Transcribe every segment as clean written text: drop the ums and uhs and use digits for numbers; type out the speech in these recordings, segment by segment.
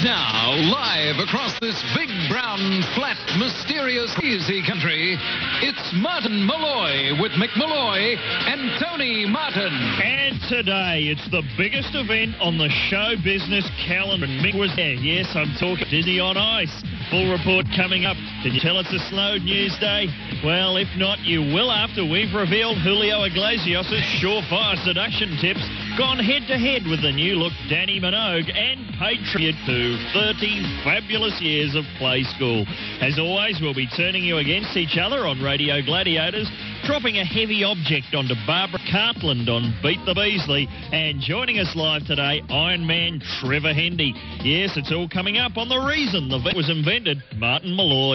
Now, live across this big, brown, flat, mysterious, easy country, it's Martin Molloy with Mick Molloy and Tony Martin. And today, it's the biggest event on the show business calendar. And Mick was there. Yes, I'm talking Disney on Ice. Full report coming up. Can you tell it's a slow news day? Well, if not, you will after we've revealed Julio Iglesias' surefire seduction tips, gone head-to-head with the new-look Danny Minogue, and paid tribute to 30 fabulous years of Play School. As always, we'll be turning you against each other on Radio Gladiators, dropping a heavy object onto Barbara Cartland on Beat the Beasley, and joining us live today, Iron Man Trevor Hendy. Yes, it's all coming up on the reason the vet was invented, Martin Molloy.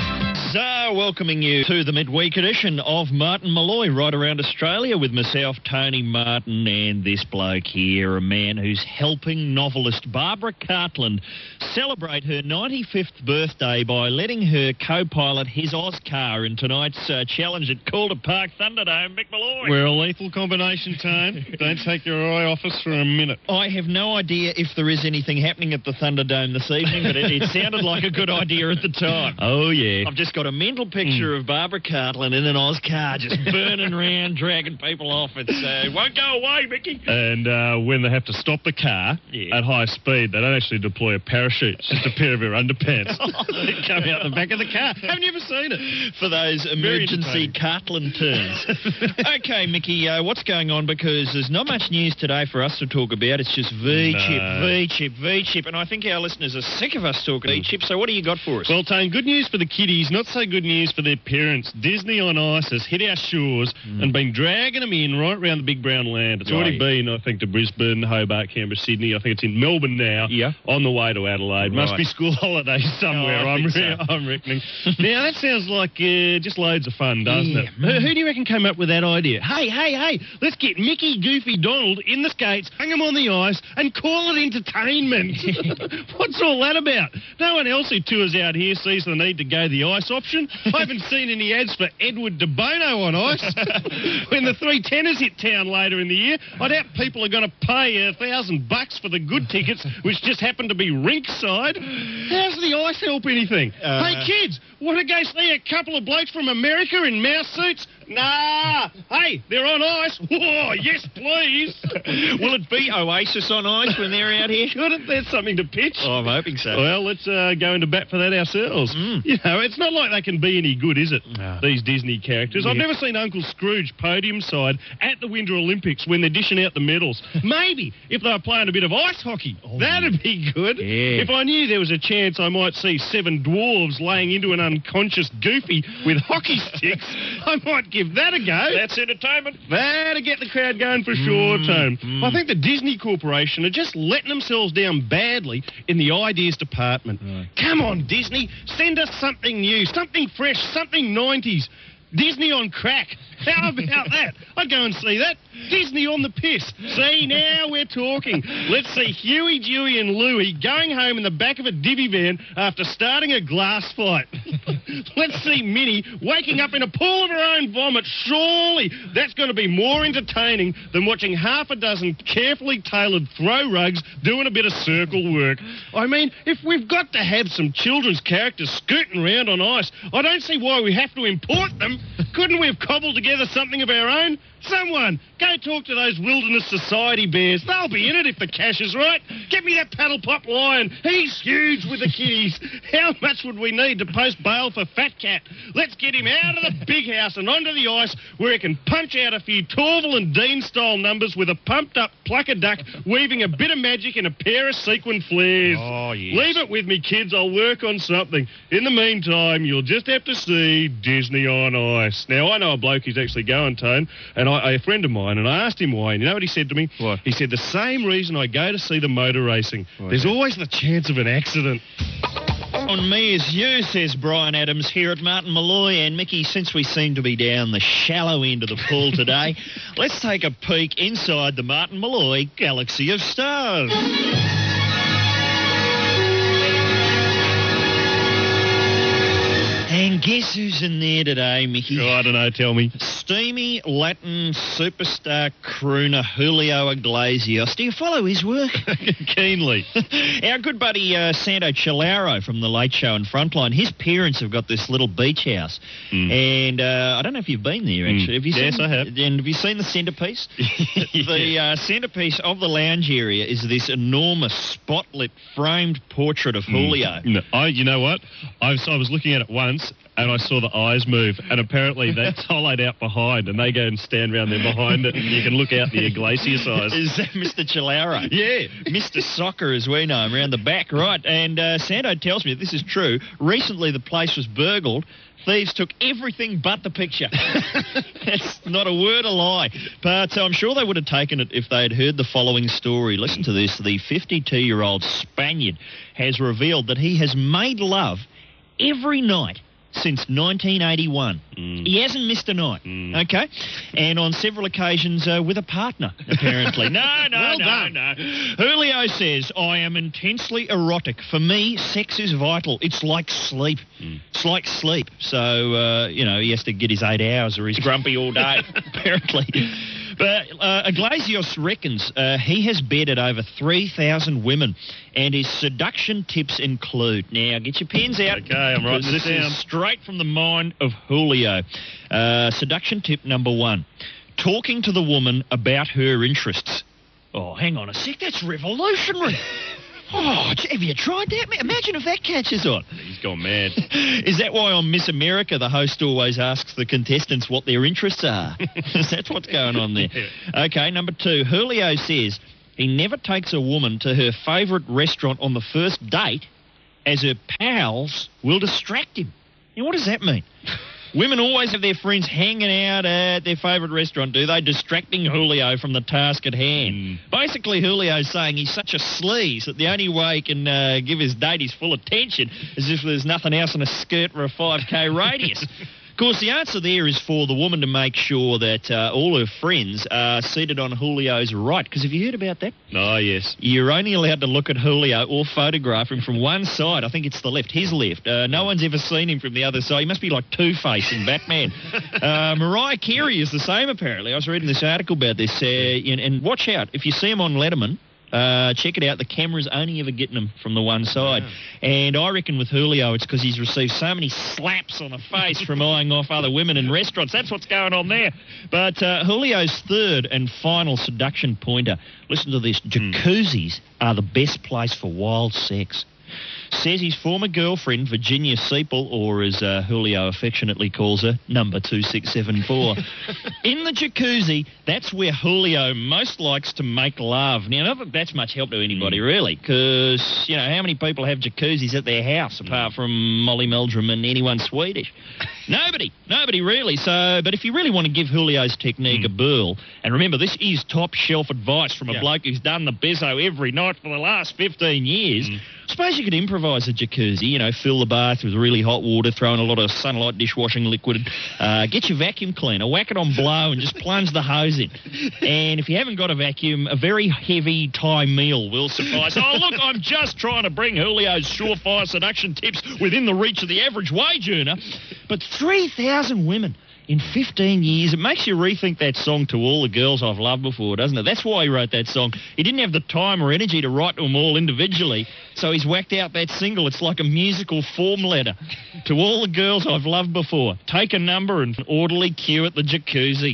So, welcoming you to the midweek edition of Martin Molloy right around Australia with myself, Tony Martin, and this bloke here, a man who's helping novelist Barbara Cartland celebrate her 95th birthday by letting her co-pilot his Oscar in tonight's challenge at Calder Park Thunderdome. Mick Molloy. We're a lethal combination, Tone. Don't take your eye off us for a minute. I have no idea if there is anything happening at the Thunderdome this evening, but it sounded like a good idea at the time. Oh, yeah. I've just got a mental picture of Barbara Cartland in an Oscar just burning around, dragging people off. It won't go away, Mickey. And when they have to stop the car at high speed, they don't actually deploy a parachute. It's just a pair of her underpants. They come out the back of the car. Haven't you ever seen it? For those emergency Cartland turns. Okay, Mickey, what's going on? Because there's not much news today for us to talk about. It's just V-chip. And I think our listeners are sick of us talking V-chip. So what do you got for us? Well, Tone, good news for the kiddies, not so good news for their parents. Disney on Ice has hit our shores and been dragging them in right around the big brown land. It's already been, I think, to Brisbane, Hobart, Canberra, Sydney. I think it's in Melbourne now. Yeah. On the way to Adelaide. Must be school holidays somewhere, I'm reckoning. Now, that sounds like just loads of fun, doesn't it? Who do you reckon came up with that idea? Hey, let's get Mickey, Goofy, Donald in the skates, hang them on the ice, and call it entertainment. What's all that about? No one else who tours out here sees the need to go the ice option. I haven't seen any ads for Edward de Bono on ice. When the three tenors hit town later in the year, I doubt people are going to pay $1,000 for the good tickets, which just happen to be rinkside. How's the ice help anything? Hey, kids, want to go see a couple of blokes from America in mouse suits? Nah. Hey, they're on ice. Whoa, yes, please. Will it be Oasis on ice when they're out here? Should it? There's something to pitch. Oh, I'm hoping so. Well, let's go into bat for that ourselves. You know, it's not like they can be any good, is it? No. These Disney characters. Yeah. I've never seen Uncle Scrooge podium side at the Winter Olympics when they're dishing out the medals. Maybe if they were playing a bit of ice hockey. That'd be good. Yeah. If I knew there was a chance I might see 7 dwarves laying into an unconscious Goofy with hockey sticks, I might give that a go. That's entertainment. That'll get the crowd going for sure, Tone. I think the Disney Corporation are just letting themselves down badly in the ideas department. Right. Come on, Disney. Send us something new, something fresh, something 90s. Disney on crack. How about that? I'd go and see that. Disney on the piss. See, now we're talking. Let's see Huey, Dewey and Louie going home in the back of a divvy van after starting a glass fight. Let's see Minnie waking up in a pool of her own vomit. Surely that's going to be more entertaining than watching half a dozen carefully tailored throw rugs doing a bit of circle work. I mean, if we've got to have some children's characters scooting around on ice, I don't see why we have to import them. Couldn't we have cobbled together something of our own? Someone, go talk to those Wilderness Society bears. They'll be in it if the cash is right. Get me that Paddle Pop Lion. He's huge with the kiddies. How much would we need to post bail for Fat Cat? Let's get him out of the big house and onto the ice where he can punch out a few Torval and Dean-style numbers with a pumped-up plucker duck weaving a bit of magic in a pair of sequin flares. Oh, yes. Leave it with me, kids. I'll work on something. In the meantime, you'll just have to see Disney on Ice. Now, I know a bloke who's actually going, Tone, and a friend of mine, and I asked him why, and you know what he said to me? What? He said, the same reason I go to see the motor racing. There's always the chance of an accident. On me as you, says Brian Adams here at Martin Molloy. And Mickey, since we seem to be down the shallow end of the pool today, let's take a peek inside the Martin Molloy Galaxy of Stars. And Guess who's in there today, Mickey? Oh, I don't know, tell me. Steamy Latin superstar crooner Julio Iglesias. Do you follow his work? Keenly. Our good buddy Santo Chilaro from The Late Show and Frontline, his parents have got this little beach house. And I don't know if you've been there, actually. Have you Yes, seen, I have. And have you seen the centrepiece? The centrepiece of the lounge area is this enormous spotlit framed portrait of Julio. No, you know what? I was looking at it once, and I saw the eyes move, and apparently that's hollowed out behind, and they go and stand around there behind it, and you can look out the Iglesias eyes. Is that Mr. Chilaro? Yeah. Mr. Soccer, as we know him, around the back, right. And Santo tells me that this is true. Recently, the place was burgled. Thieves took everything but the picture. That's not a word a lie. But I'm sure they would have taken it if they had heard the following story. Listen to this. The 52-year-old Spaniard has revealed that he has made love every night since 1981. He hasn't missed a night, okay? And on several occasions with a partner, apparently. No. Julio says, I am intensely erotic. For me, sex is vital. It's like sleep. It's like sleep. So, he has to get his 8 hours or he's grumpy all day, apparently. But Iglesias reckons he has bedded over 3,000 women, and his seduction tips include... Now, get your pens out. Okay, I'm writing this down. Is straight from the mind of Julio. Seduction tip number 1. Talking to the woman about her interests. Oh, hang on a sec. That's revolutionary. Oh, have you tried that? Imagine if that catches on. He's gone mad. Is that why on Miss America the host always asks the contestants what their interests are? That's what's going on there. Okay, number 2. Julio says he never takes a woman to her favourite restaurant on the first date as her pals will distract him. Now, what does that mean? Women always have their friends hanging out at their favourite restaurant, do they? Distracting Julio from the task at hand. Basically, Julio's saying he's such a sleaze that the only way he can give his date his full attention is if there's nothing else in a skirt for a 5K radius. Of course, the answer there is for the woman to make sure that all her friends are seated on Julio's right. Because have you heard about that? Oh, yes. You're only allowed to look at Julio or photograph him from one side. I think it's the left, his left. No one's ever seen him from the other side. He must be like Two-Face in Batman. Mariah Carey is the same, apparently. I was reading this article about this. And watch out. If you see him on Letterman, check it out. The camera's only ever getting him from the one side. Wow. And I reckon with Julio, it's because he's received so many slaps on the face from eyeing off other women in restaurants. That's what's going on there. But Julio's third and final seduction pointer. Listen to this. Jacuzzis are the best place for wild sex. Says his former girlfriend, Virginia Seipel, or as Julio affectionately calls her, number 2674. In the jacuzzi, that's where Julio most likes to make love. Now, not that that's much help to anybody, really, because, how many people have jacuzzis at their house, apart from Molly Meldrum and anyone Swedish? Nobody really. So, but if you really want to give Julio's technique a whirl, and remember, this is top shelf advice from a bloke who's done the bezzo every night for the last 15 years, suppose you could improvise a jacuzzi, fill the bath with really hot water, throw in a lot of Sunlight dishwashing liquid, get your vacuum cleaner, whack it on blow and just plunge the hose in. And if you haven't got a vacuum, a very heavy Thai meal will suffice. Oh, look, I'm just trying to bring Julio's surefire seduction tips within the reach of the average wage earner. But 3,000 women in 15 years, it makes you rethink that song To All the Girls I've Loved Before, doesn't it? That's why he wrote that song. He didn't have the time or energy to write to them all individually, so he's whacked out that single. It's like a musical form letter. To all the girls I've loved before, take a number and orderly queue at the jacuzzi.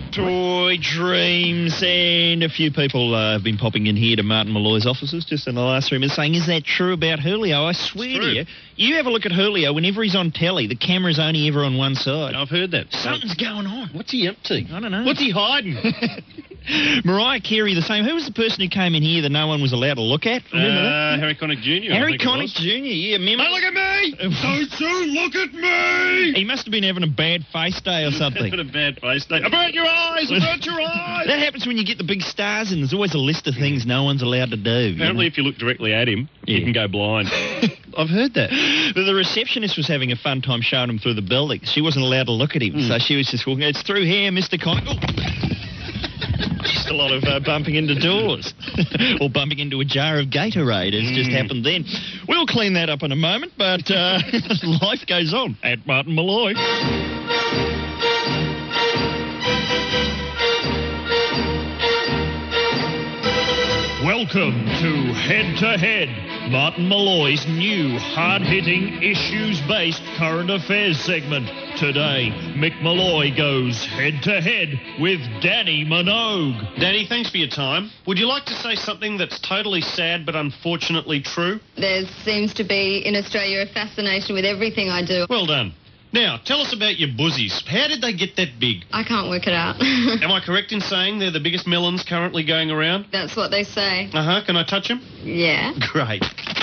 Toy dreams. And a few people have been popping in here to Martin Malloy's offices just in the last 3 minutes saying, is that true about Julio? I swear to you, you have a look at Julio whenever he's on telly. The camera's only ever on one side. I've heard that. Something's going on. What's he up to? I don't know. What's he hiding? Mariah Carey, the same. Who was the person who came in here that no one was allowed to look at? Remember that? Harry Connick Jr. Harry Connick Jr., yeah. Don't look at me! Don't you look at me! He must have been having a bad face day or something. Having a bad face day. I burnt your eyes! I burnt your eyes! That happens when you get the big stars in. There's always a list of things no one's allowed to do. Apparently, if you look directly at him, you can go blind. I've heard that. But the receptionist was having a fun time showing him through the building. She wasn't allowed to look at him, so she was just walking, it's through here, Mr. Connick. Just a lot of bumping into doors. Or bumping into a jar of Gatorade has just happened then. We'll clean that up in a moment, but life goes on at Martin Malloy. Welcome to Head to Head, Martin Malloy's new hard-hitting, issues-based current affairs segment. Today, Mick Malloy goes head-to-head with Danny Minogue. Danny, thanks for your time. Would you like to say something that's totally sad but unfortunately true? There seems to be in Australia a fascination with everything I do. Well done. Now, tell us about your buzzies. How did they get that big? I can't work it out. Am I correct in saying they're the biggest melons currently going around? That's what they say. Uh-huh. Can I touch them? Yeah. Great.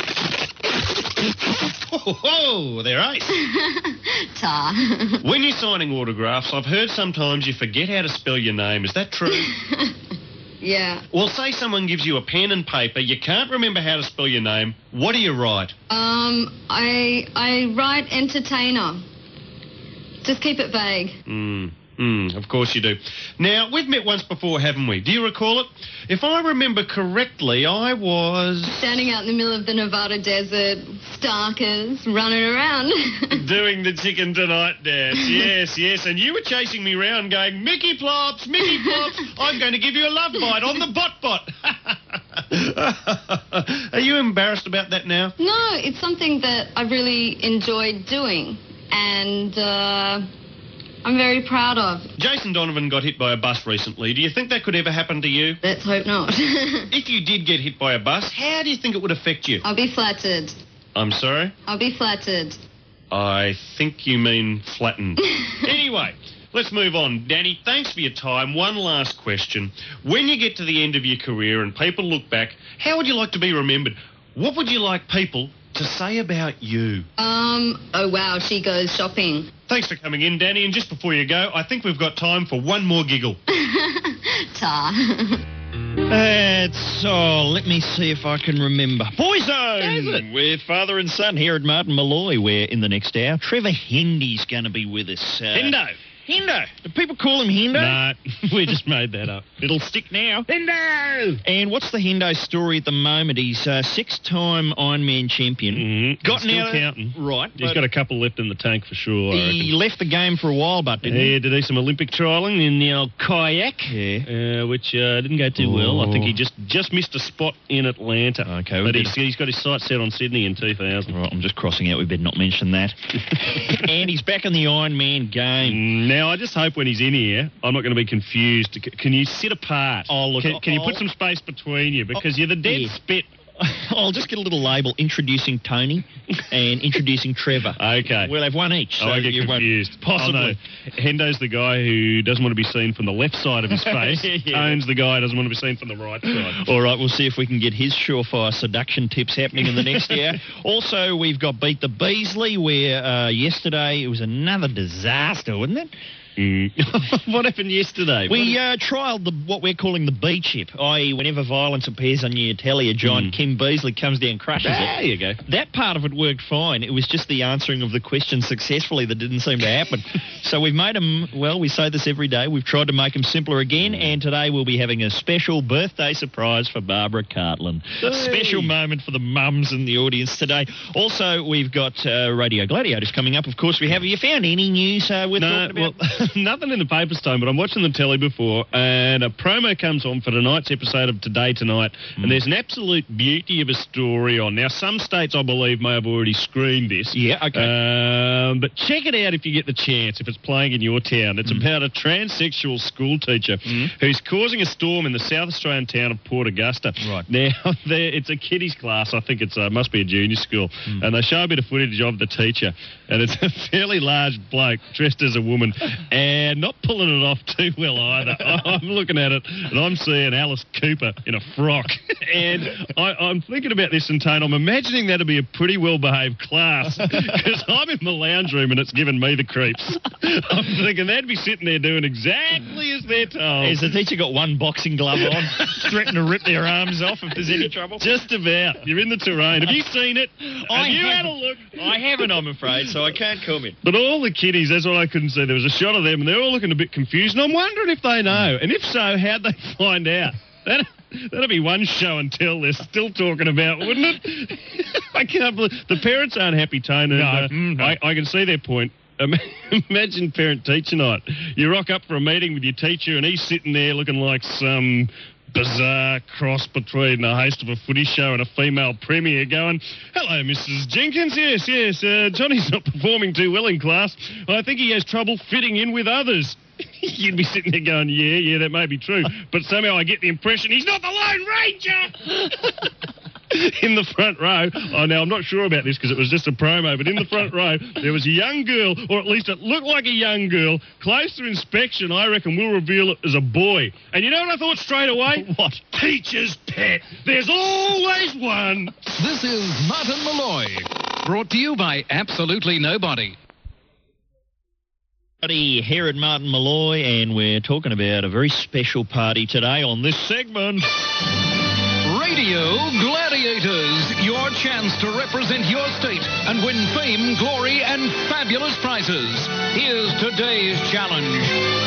Oh, they're ace. Tar. When you're signing autographs, I've heard sometimes you forget how to spell your name. Is that true? Yeah. Well, say someone gives you a pen and paper, you can't remember how to spell your name. What do you write? I write entertainer. Just keep it vague. Of course you do. Now, we've met once before, haven't we? Do you recall it? If I remember correctly, I was... Standing out in the middle of the Nevada desert, starkers, running around. Doing the chicken tonight dance. Yes. And you were chasing me round going, Mickey Plops, I'm going to give you a love bite on the bot. Are you embarrassed about that now? No, it's something that I really enjoyed doing. And I'm very proud of. Jason Donovan got hit by a bus recently. Do you think that could ever happen to you? Let's hope not. If you did get hit by a bus, how do you think it would affect you? I'll be flattered. I'm sorry? I'll be flattered. I think you mean flattened. Anyway, let's move on. Danny, thanks for your time. One last question. When you get to the end of your career and people look back, how would you like to be remembered? What would you like people to say about you? Oh wow, she goes shopping. Thanks for coming in, Danny. And just before you go, I think we've got time for one more giggle. Tar. Let me see if I can remember. Boyzone! With father and son here at Martin Malloy, where in the next hour, Trevor Hendy's going to be with us. Hendo. Hendo. Do people call him Hendo? No, we just made that up. It'll stick now. Hendo! And what's the Hendo story at the moment? He's a six-time Ironman champion. Mm-hmm. Gotten Still out counting. Right. He's got a couple left in the tank for sure, I reckon. He left the game for a while, but didn't he? Yeah, did some Olympic trialling in the old kayak, which didn't go too well. I think he just missed a spot in Atlanta. Okay. But he's got his sights set on Sydney in 2000. Right, I'm just crossing out. We better not mention that. And he's back in the Ironman game. Now, I just hope when he's in here, I'm not going to be confused. Can you sit apart? Oh, look, Can you put some space between you? Because you're the dead spit. I'll just get a little label introducing Tony and introducing Trevor. Okay. We'll have one each. So I get confused. Possibly. Oh, no. Hendo's the guy who doesn't want to be seen from the left side of his face. Owns the guy who doesn't want to be seen from the right side. All right, we'll see if we can get his surefire seduction tips happening in the next hour. Also, we've got Beat the Beasley, where yesterday it was another disaster, wasn't it? What happened yesterday? We trialled what we're calling the B chip, i.e. whenever violence appears on your telly, a giant Kim Beazley comes down and crushes it. There you go. That part of it worked fine. It was just the answering of the question successfully that didn't seem to happen. So we've made them, well, we say this every day, we've tried to make them simpler again, and today we'll be having a special birthday surprise for Barbara Cartland. A special moment for the mums in the audience today. Also, we've got Radio Gladiators coming up. Of course, we have. Have you found any news worth talking about? Well, nothing in the papers, Tone, but I'm watching the telly before, and a promo comes on for tonight's episode of Today Tonight, and there's an absolute beauty of a story on. Now, some states, I believe, may have already screened this. Yeah, okay. But check it out if you get the chance, if it's playing in your town. It's about a transsexual school teacher who's causing a storm in the South Australian town of Port Augusta. Right. Now, it's a kiddies class. I think it's must be a junior school. And they show a bit of footage of the teacher, and it's a fairly large bloke dressed as a woman. And not pulling it off too well either. I'm looking at it, and I'm seeing Alice Cooper in a frock. And I'm thinking about this, and Tone, I'm imagining that'd be a pretty well-behaved class, because I'm in the lounge room, and it's giving me the creeps. I'm thinking they'd be sitting there doing exactly as they're told. Has the teacher got one boxing glove on, threatening to rip their arms off if there's any trouble? Just about. You're in the terrain. Have you seen it? Have you had a look? I haven't, I'm afraid, so I can't comment. But all the kiddies, that's what I couldn't see. There was a shot of of them, and they're all looking a bit confused, and I'm wondering if they know. And if so, how'd they find out? That'd be one show and tell they're still talking about, wouldn't it? I can't believe... The parents aren't happy, Tone. No. I can see their point. Imagine parent-teacher night. You rock up for a meeting with your teacher, and he's sitting there looking like some bizarre cross between a host of a footy show and a female premier going, "Hello, Mrs. Jenkins. Yes, Johnny's not performing too well in class. I think he has trouble fitting in with others." You'd be sitting there going, yeah, that may be true. But somehow I get the impression he's not the Lone Ranger. In the front row, now I'm not sure about this because it was just a promo, but in the front row, there was a young girl, or at least it looked like a young girl. Closer inspection, I reckon, will reveal it as a boy. And you know what I thought straight away? What? Teacher's pet. There's always one. This is Martin Malloy, brought to you by Absolutely Nobody. Here at Martin Malloy, and we're talking about a very special party today on this segment. Radio Gladiators, your chance to represent your state and win fame, glory, and fabulous prizes. Here's today's challenge.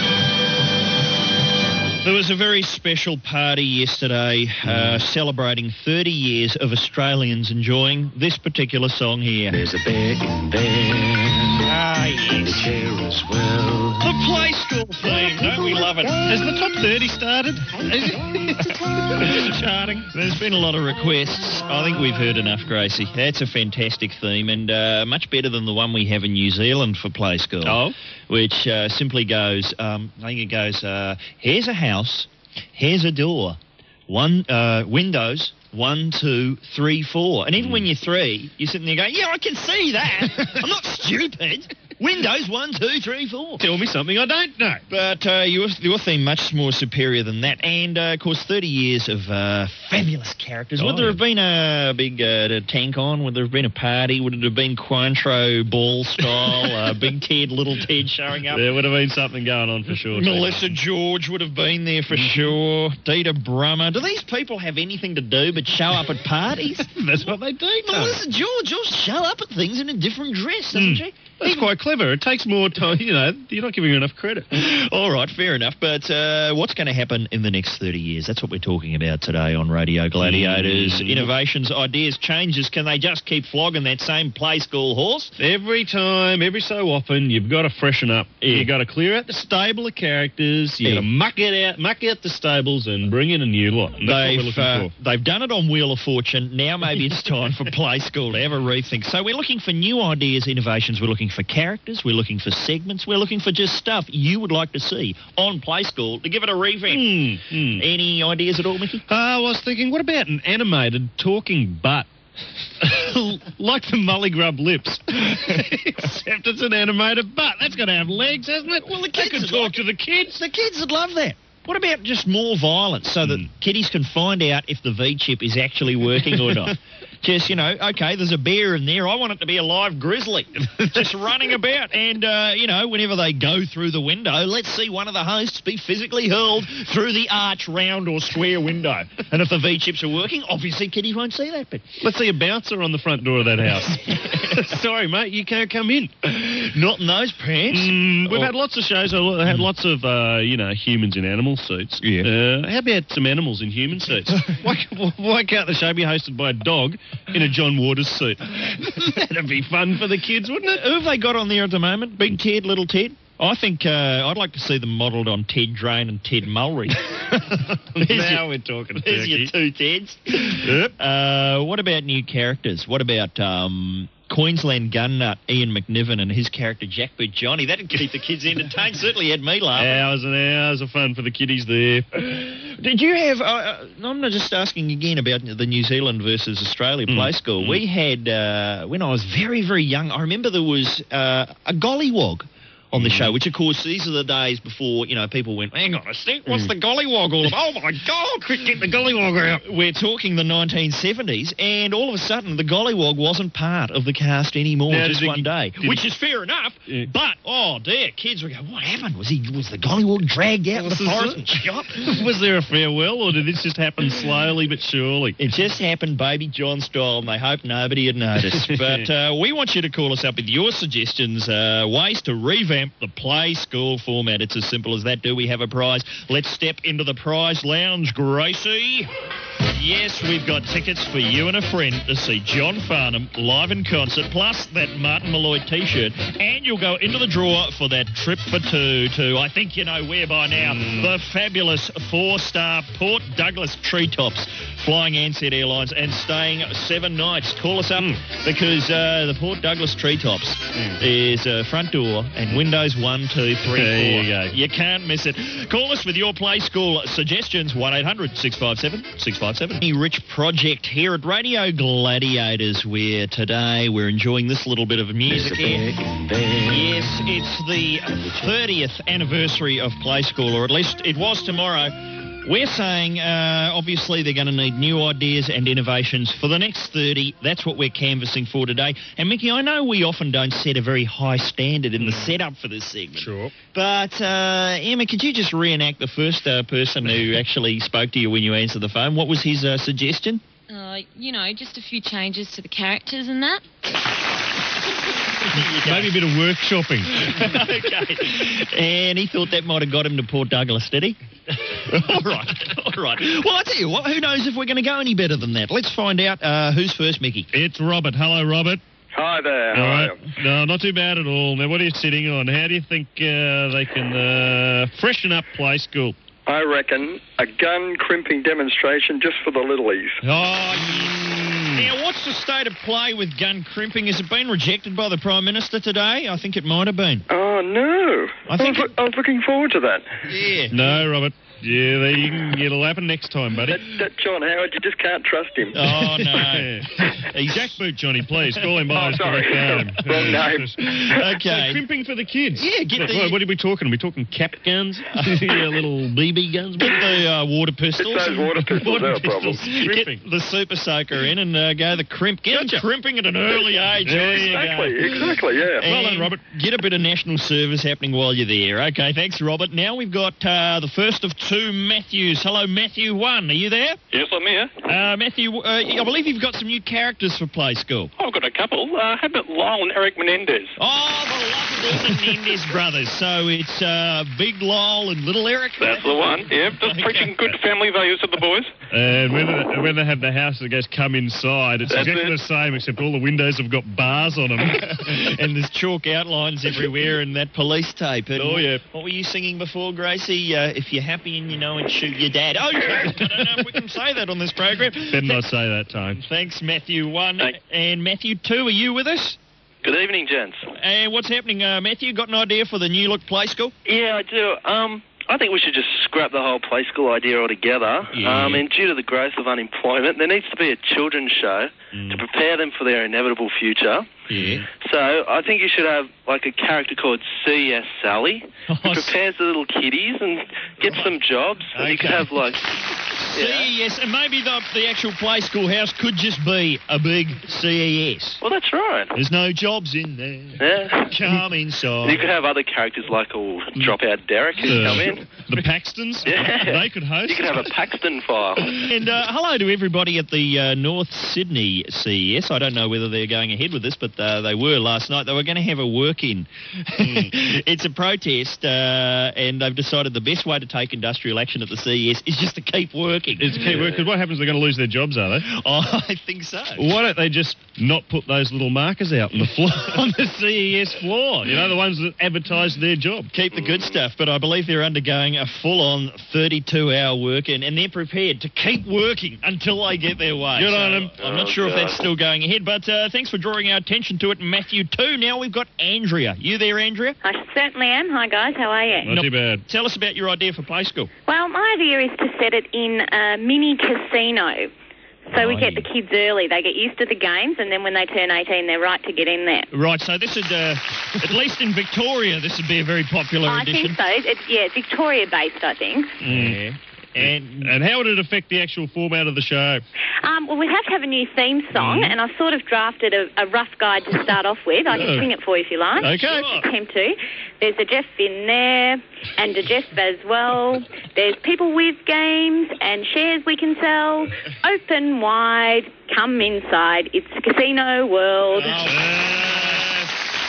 There was a very special party yesterday celebrating 30 years of Australians enjoying this particular song here. There's a bear in there. Ah, yes. The chair as well. The Play School theme, don't we love it? Has the top 30 started? Charting. There's been a lot of requests. I think we've heard enough, Gracie. That's a fantastic theme, and much better than the one we have in New Zealand for Play School. Oh? Which simply goes, I think it goes, here's a house, here's a door, windows, 1, 2, 3, 4. And even when you're 3, you're sitting there going, yeah, I can see that. I'm not stupid. Windows, 1, 2, 3, 4. Tell me something I don't know. But your theme much more superior than that. And, of course, 30 years of fabulous characters. Would there have been a big tank on? Would there have been a party? Would it have been Cointreau ball style? Big Ted, Little Ted showing up? There would have been something going on for sure. Melissa George would have been there for sure. Dita Brummer. Do these people have anything to do but show up at parties? That's what they do. Melissa George will show up at things in a different dress, doesn't she? That's quite clever. It takes more time, you're not giving her enough credit. All right, fair enough. But what's going to happen in the next 30 years? That's what we're talking about today on Radio Gladiators. Innovations, ideas, changes. Can they just keep flogging that same Play School horse? Every time, every so often, you've got to freshen up. You've got to clear out the stable of characters. You've got to muck out the stables and bring in a new lot. And that's what we're looking for. They've done it on Wheel of Fortune. Now maybe it's time for Play School to have a rethink. So we're looking for new ideas, innovations. We're looking for characters. We're looking for segments. We're looking for just stuff you would like to see on Play School to give it a revamp. Any ideas at all, Mickey? I was thinking, what about an animated talking butt? Like the Mully Grub lips. Except it's an animated butt. That's got to have legs, hasn't it? Well, the kids could talk to the kids. The kids would love that. What about just more violence so that kiddies can find out if the V-chip is actually working or not? Just, okay, there's a bear in there. I want it to be a live grizzly just running about. And, whenever they go through the window, let's see one of the hosts be physically hurled through the arch, round or square window. And if the V-chips are working, obviously kiddies won't see that bit. Let's see a bouncer on the front door of that house. Sorry, mate, you can't come in. Not in those pants. We've had lots of shows. I had lots of, humans in animal suits. Yeah. How about some animals in human suits? Why can't the show be hosted by a dog in a John Waters suit? That'd be fun for the kids, wouldn't it? Who have they got on there at the moment? Big Ted, Little Ted? I think I'd like to see them modelled on Ted Drain and Ted Mulry. Now we're talking turkey. There's your two Teds. Yep. What about new characters? What about Queensland gun nut Ian McNiven and his character Jackboot Johnny? That'd keep the kids entertained. Certainly had me laughing. Hours and hours of fun for the kiddies there. Did you have... I'm not just asking again about the New Zealand versus Australia Play School. We had, when I was very, very young, I remember there was a gollywog on the show, which, of course, these are the days before, people went, hang on a sec, what's the gollywog all about? Oh, my God, quick, get the gollywog out. We're talking the 1970s, and all of a sudden, the gollywog wasn't part of the cast anymore, just one day, which is fair enough, but, oh, dear, kids were going, what happened? Was the gollywog dragged out of the forest and shot? Was there a farewell, or did this just happen slowly but surely? It just happened Baby John style, and they hope nobody had noticed. But we want you to call us up with your suggestions, ways to revamp program, the Play School format. It's as simple as that. Do we have a prize? Let's step into the prize lounge, Gracie. Yes, we've got tickets for you and a friend to see John Farnham live in concert, plus that Martin Malloy T-shirt, and you'll go into the draw for that trip for two to, I think you know where by now, the fabulous 4-star Port Douglas Treetops, flying Ansett Airlines and staying 7 nights. Call us up because the Port Douglas Treetops is front door and windows 1, 2, 3, 4. There you go. You can't miss it. Call us with your Play School suggestions, 1-800-657-657. Rich project here at Radio Gladiators, where today we're enjoying this little bit of music here. Yes, it's the 30th anniversary of Play School, or at least it was tomorrow. We're saying, obviously, they're going to need new ideas and innovations for the next 30. That's what we're canvassing for today. And, Mickey, I know we often don't set a very high standard in the setup for this segment. Sure. But, Emma, could you just reenact the first person who actually spoke to you when you answered the phone? What was his suggestion? Just a few changes to the characters and that. Maybe a bit of workshopping. Okay. And he thought that might have got him to Port Douglas, did he? All right. Well, I tell you what, who knows if we're going to go any better than that? Let's find out. Who's first, Mickey? It's Robert. Hello, Robert. Hi there. How are you? No, not too bad at all. Now, what are you sitting on? How do you think they can freshen up Play School? I reckon a gun crimping demonstration just for the littlies. Oh, yes. Now, what's the state of play with gun crimping? Has it been rejected by the Prime Minister today? I think it might have been. Oh, no. I was looking forward to that. Yeah. No, Robert. Yeah, it'll happen next time, buddy. That John Howard, you just can't trust him. Oh, no. He's Jackboot, Johnny, please. Call him by his sorry. correct name. Wrong name. Okay. So crimping for the kids. Yeah, get the... What are we talking? Are we talking cap guns? Yeah, little BB guns? Get the water pistols. It's those water pistols, they're a problem. Crimping. Get the super soaker in and go the crimp. Get them crimping at an early age. There you Exactly, yeah. And well done, Robert. Get a bit of national service happening while you're there. Okay, thanks, Robert. Now we've got the first of two Matthews. Hello, Matthew 1. Are you there? Yes, I'm here. Matthew, I believe you've got some new characters for Play School. I've got a couple. How about Lyle and Eric Menendez? Oh, the lovable Menendez brothers. So it's Big Lyle and Little Eric? That's the one, yeah. Just preaching good family values to the boys. And when they have the house that goes come inside, it's That's exactly it. the same, except all the windows have got bars on them. And there's chalk outlines everywhere and that police tape. And Oh, yeah. What were you singing before, Gracie? If you're happy and you know it, shoot your dad. Oh, yeah. I don't know if we can say that on this program. Better not say that, Tone. Thanks, Matthew 1. Thanks. And Matthew 2, are you with us? Good evening, gents. And what's happening, Matthew? Got an idea for the new look Play School? Yeah, I do. I think we should just scrap the whole Play School idea altogether. Yeah. And due to the growth of unemployment, there needs to be a children's show to prepare them for their inevitable future. Yeah. So I think you should have like a character called CES Sally, who prepares the little kiddies and gets them jobs. And you could have like... CES, and maybe the actual Play School house could just be a big CES. Well, that's right. There's no jobs in there. Yeah. Come inside. You could have other characters like Dropout Derek who come in. The Paxtons? Yeah. They could host. You could have a Paxton file. And hello to everybody at the North Sydney CES. I don't know whether they're going ahead with this, but they were last night. They were going to have a work-in. It's a protest, and they've decided the best way to take industrial action at the CES is just to keep working. It's key work, because what happens, they're going to lose their jobs, are they? Oh, I think so. Why don't they just not put those little markers out on the floor, on the CES floor? You know, the ones that advertise their job. Keep the good stuff, but I believe they're undergoing a full-on 32-hour work, and they're prepared to keep working until they get their way. Good on them. I'm not sure if that's still going ahead, but thanks for drawing our attention to it, Matthew 2. Now we've got Andrea. You there, Andrea? I certainly am. Hi, guys. How are you? Not too bad. Tell us about your idea for Play School. Well, my idea is to set it in a mini casino. So we get the kids early. They get used to the games, and then when they turn 18, they're right to get in there. Right, so this would, at least in Victoria, this would be a very popular I edition. think so. It's Victoria-based, I think. Yeah. And how would it affect the actual format of the show? Well, we'd have to have a new theme song, and I've sort of drafted a rough guide to start off with. I can sing it for you if you like. Okay. Attempt to. There's a Jeff in there, and a Jeff as well. There's people with games and shares we can sell. Open wide, come inside. It's a casino world.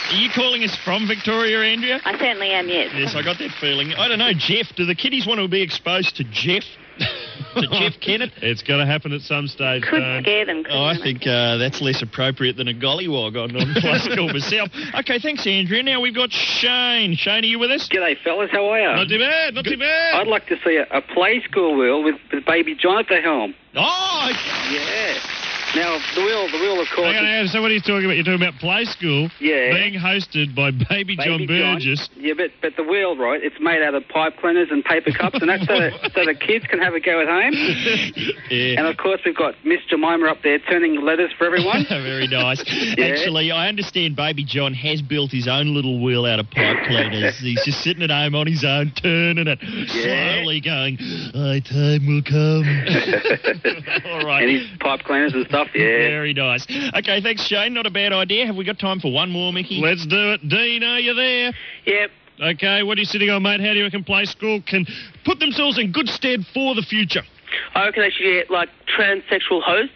Are you calling us from Victoria, Andrea? I certainly am, yes. Yes, I got that feeling. I don't know, Jeff, do the kiddies want to be exposed to Jeff? To Jeff Kennett? It's got to happen at some stage. Could scare them. Oh, I think that's less appropriate than a gollywog on Plus Cool myself. Okay, thanks, Andrea. Now we've got Shane. Shane, are you with us? G'day, fellas. How are you? Not too bad, not too bad. I'd like to see a play school wheel with Baby John at the helm. Oh! Yeah. Now, the wheel, of course... Hang on, so what are you talking about? You're talking about Play School being hosted by Baby John Burgess. Yeah, but the wheel, right, it's made out of pipe cleaners and paper cups, and that's so the kids can have a go at home. Yeah. And, of course, we've got Miss Jemima up there turning letters for everyone. Very nice. Actually, I understand Baby John has built his own little wheel out of pipe cleaners. He's just sitting at home on his own, turning it, slowly going, time will come. All right. And his pipe cleaners and stuff. Yeah. Very nice. Okay, thanks, Shane. Not a bad idea. Have we got time for one more, Mickey? Let's do it. Dean, are you there? Yep. Okay, what are you sitting on, mate? How do you reckon Play School can put themselves in good stead for the future? I reckon they should get, like, transsexual hosts.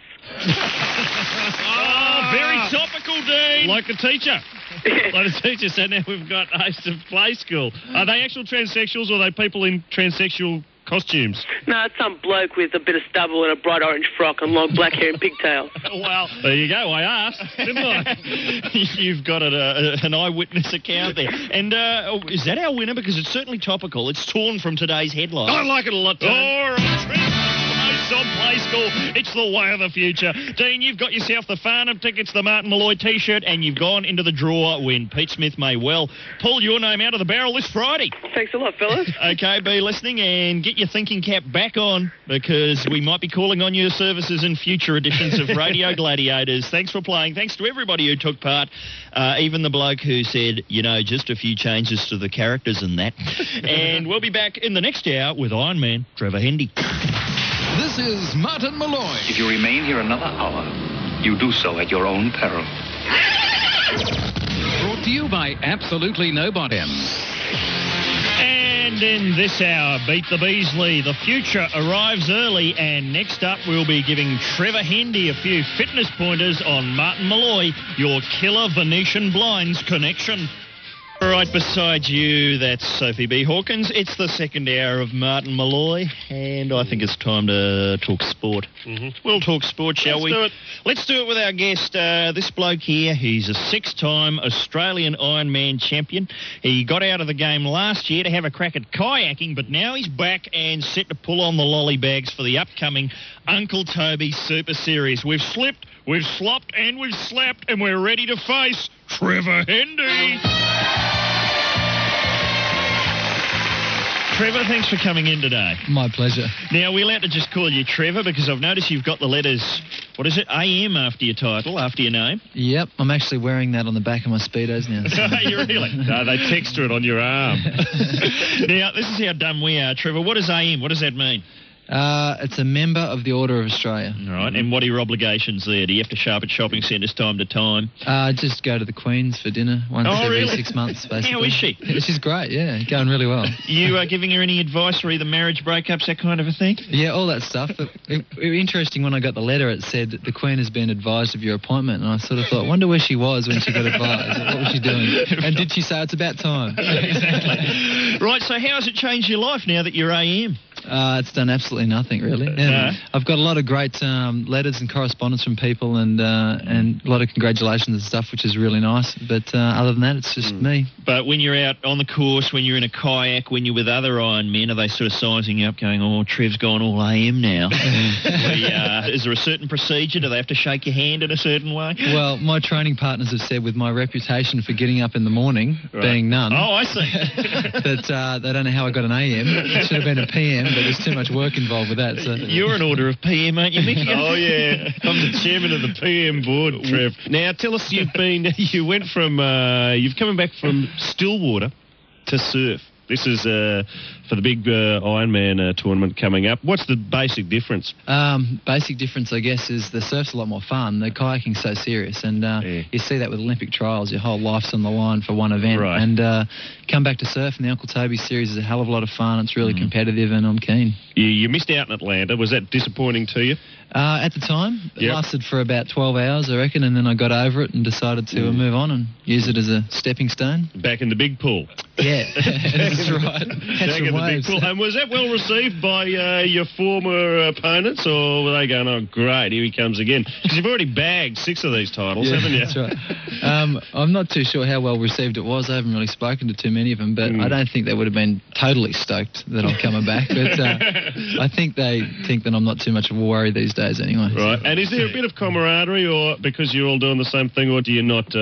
Very topical, Dean. Like the teacher. Like the teacher. So now we've got hosts of Play School. Are they actual transsexuals or are they people in transsexual costumes? No, it's some bloke with a bit of stubble and a bright orange frock and long black hair and pigtail. Well, there you go. I asked, didn't I? You've got an eyewitness account there. And is that our winner? Because it's certainly topical. It's torn from today's headline. I like it a lot, Tony. All right. On Play School, it's the way of the future. Dean, you've got yourself the Farnham tickets, the Martin Malloy T-shirt, and you've gone into the draw when Pete Smith may well pull your name out of the barrel this Friday. Thanks a lot, fellas. Okay, be listening and get your thinking cap back on because we might be calling on your services in future editions of Radio Gladiators. Thanks for playing. Thanks to everybody who took part, even the bloke who said, just a few changes to the characters and that. And we'll be back in the next hour with Iron Man, Trevor Hendy. This is Martin Malloy. If you remain here another hour, you do so at your own peril. Brought to you by Absolutely Nobody. And in this hour, Beat the Beasley, the future arrives early, and next up we'll be giving Trevor Hendy a few fitness pointers on Martin Malloy, your killer Venetian blinds connection. Right beside you, that's Sophie B. Hawkins. It's the second hour of Martin Malloy, and I think it's time to talk sport. We'll talk sport, shall we? Let's do it with our guest, this bloke here. He's a 6-time Australian Ironman champion. He got out of the game last year to have a crack at kayaking, but now he's back and set to pull on the lolly bags for the upcoming Uncle Toby Super Series. We've slipped, we've slopped, and we've slapped, and we're ready to face Trevor Hendy. Trevor, thanks for coming in today. My pleasure. Now, we're allowed to just call you Trevor because I've noticed you've got the letters, what is it, AM after your title, after your name. Yep, I'm actually wearing that on the back of my Speedos now. So. You really? No, they texture it on your arm. Now, this is how dumb we are, Trevor. What is AM? What does that mean? It's a member of the Order of Australia. All right, and what are your obligations there? Do you have to show up at shopping centres time to time? Just go to the Queen's for dinner once every 6 months, basically. How is she? She's great, yeah, going really well. You giving her any advice or either marriage breakups, that kind of a thing? Yeah, all that stuff. Interesting, when I got the letter, it said the Queen has been advised of your appointment, and I sort of thought, wonder where she was when she got advised. What was she doing? And did she say it's about time? Exactly. Right, so how has it changed your life now that you're AM? It's done absolutely nothing, really. And I've got a lot of great letters and correspondence from people and a lot of congratulations and stuff, which is really nice. But other than that, it's just me. But when you're out on the course, when you're in a kayak, when you're with other Iron Men, are they sort of sizing you up going, oh, Trev's gone all AM now? Is there a certain procedure? Do they have to shake your hand in a certain way? Well, my training partners have said with my reputation for getting up in the morning, being none. Oh, I see. that they don't know how I got an AM. It should have been a PM. But there's too much work involved with that. So. You're an order of PM, aren't you, Mickey? Oh, yeah. I'm the chairman of the PM board, Trev. Now, tell us, you've come back from Stillwater to surf. This is for the big Ironman tournament coming up. What's the basic difference? Basic difference, I guess, is the surf's a lot more fun. The kayaking's so serious, and you see that with Olympic trials. Your whole life's on the line for one event. Right. And come back to surf, and the Uncle Toby series is a hell of a lot of fun. It's really competitive, and I'm keen. You missed out in Atlanta. Was that disappointing to you? At the time, it lasted for about 12 hours, I reckon, and then I got over it and decided to move on and use it as a stepping stone. Back in the big pool. Yeah, that's right. Back in the big pool. And was that well received by your former opponents, or were they going, oh, great, here he comes again? Because you've already bagged 6 of these titles, haven't you? That's right. I'm not too sure how well received it was. I haven't really spoken to too many of them, but I don't think they would have been totally stoked that I'm coming back. But I think they think that I'm not too much of a worry these days anyway. Right. And is there a bit of camaraderie, or because you're all doing the same thing, or do you not,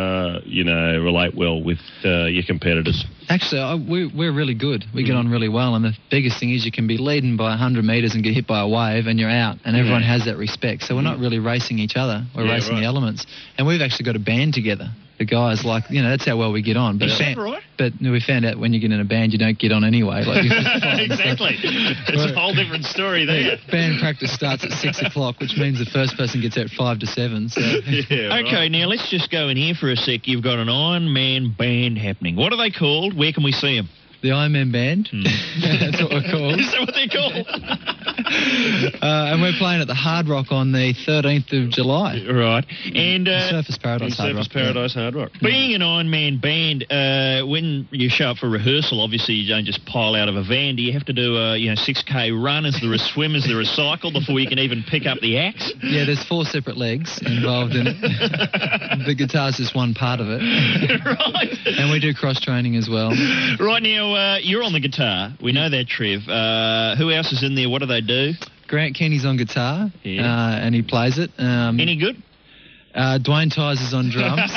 relate well with your competitors? Actually, we're really good. We get on really well, and the biggest thing is you can be leading by 100 metres and get hit by a wave, and you're out, and everyone has that respect. So we're not really racing each other. We're racing the elements. And we've actually got a band together. The guys, that's how well we get on. But right? But we found out when you get in a band, you don't get on anyway. Exactly. It's a whole different story there. Band practice starts at 6 o'clock, which means the first person gets out 5 to 7. So. Okay, now let's just go in here for a sec. You've got an Iron Man band happening. What are they called? Where can we see them? The Iron Man Band. That's what we're called. Is that what they're called? And we're playing at the Hard Rock on the 13th of July. Right. And Surfers Paradise Hard Rock. Surfers Paradise Hard Rock. Being an Iron Man band, when you show up for rehearsal, obviously you don't just pile out of a van. Do you have to do a 6K run? Is there a swim? Is there a cycle before you can even pick up the axe? Yeah, there's 4 separate legs involved in it. The guitar's just one part of it. Right. And we do cross training as well. Right now, you're on the guitar. We know that, Trev. Who else is in there? What do they do? Grant Kenny's on guitar, and he plays it. Any good? Dwayne Tyers is on drums.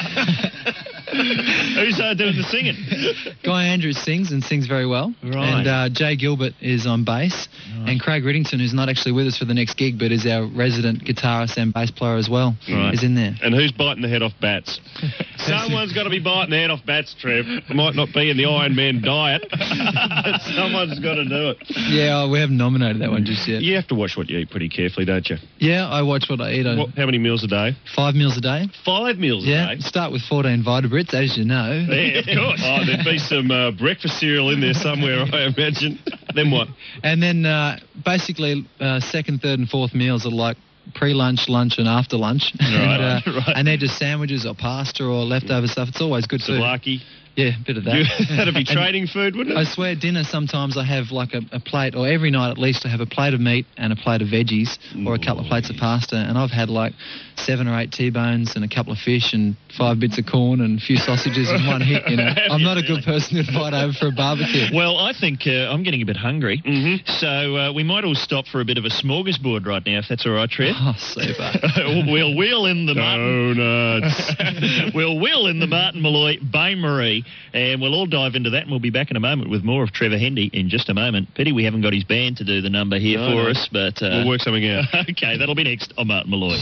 Who's doing the singing? Guy Andrews sings and sings very well. Right. And Jay Gilbert is on bass. Right. And Craig Riddington, who's not actually with us for the next gig, but is our resident guitarist and bass player as well, is in there. And who's biting the head off Bats? Someone's got to be biting the head off Bats, Trev. It might not be in the Iron Man diet, but someone's got to do it. Yeah, we haven't nominated that one just yet. You have to watch what you eat pretty carefully, don't you? Yeah, I watch what I eat. How many meals a day? 5 meals a day. 5 meals a day? Yeah, start with 14 Vitabrits, as you know. Yeah, of course. There'd be some breakfast cereal in there somewhere, I imagine. Then what? And then basically second, third and fourth meals are like pre-lunch, lunch and after lunch. Right, and they're just sandwiches or pasta or leftover stuff. It's always good food. Souvlaki. Yeah, a bit of that. That'd be training food, wouldn't it? I swear, dinner sometimes I have like a plate, or every night at least I have a plate of meat and a plate of veggies, or a couple of plates of pasta, and I've had like 7 or 8 T-bones and a couple of fish and 5 bits of corn and a few sausages in one hit, I'm not a good person to invite over for a barbecue. Well, I think I'm getting a bit hungry, so we might all stop for a bit of a smorgasbord right now, if that's all right, Trev. Oh, super. We'll wheel in the donuts. We'll wheel in the Martin Malloy Bain Marie, and we'll all dive into that, and we'll be back in a moment with more of Trevor Hendy in just a moment. Pity we haven't got his band to do the number here for us, but... we'll work something out. Okay, that'll be next on Martin Malloy.